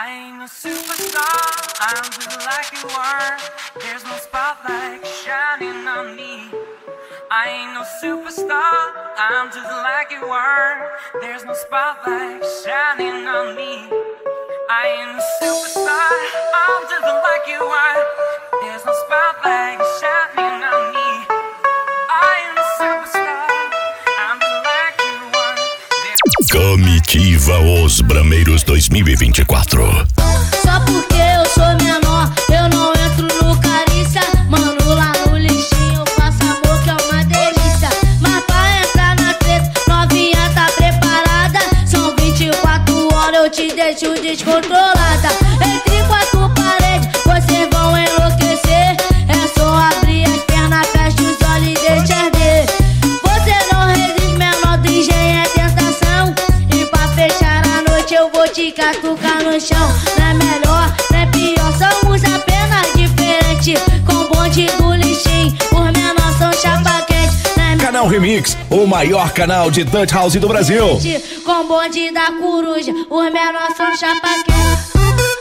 I ain't a superstar, I'm just like you are. There's no spotlight shining on me. I ain't no superstar, I'm just like you are. There's no spotlight shining on me. I ain't a superstar, I'm just like you are. There's no spotlight shining on me. I ain't a superstar, I'm just like you are. Comitiva Os Brameiros 2024. Só porque eu sou menor, eu não entro no carícia. Mano, lá no lixinho, faço amor que é uma delícia. Mas pra entrar na treta, novinha tá preparada. São 24 horas, eu te deixo descontrolada. Entre quatro paredes, vocês vão enlouquecer. É só abrir as pernas, fecha os olhos e deixa arder. Você não resiste, menor do engenho é tentação. E pra fechar a noite eu vou te catucar no chão. Não é melhor, não é pior, somos apenas diferentes. Com bonde do lixinho, os menores são chapa quente. Canal Remix, o maior canal de Dutch House do Brasil. Com bonde da coruja, os menores são chapa quente.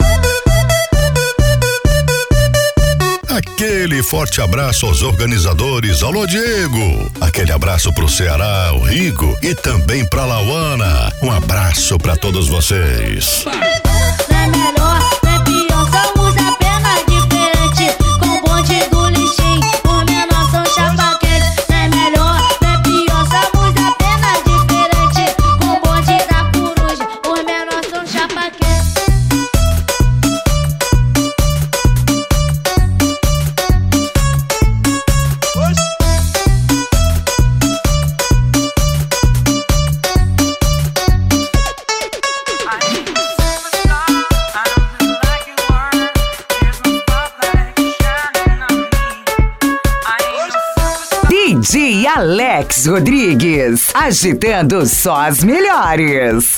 Aquele forte abraço aos organizadores. Alô, Diego. Aquele abraço pro Ceará, o Rigo e também pra Lauana. Um abraço pra todos vocês. Não é melhor, não é pior, somos apenas diferentes. Com bonde do lixinho, os menores são chapa quente. Não é melhor, não é pior, somos apenas diferentes. Com bonde da coruja, os menores são chapa quente. DJ Alex Rodrigues, agitando só as melhores.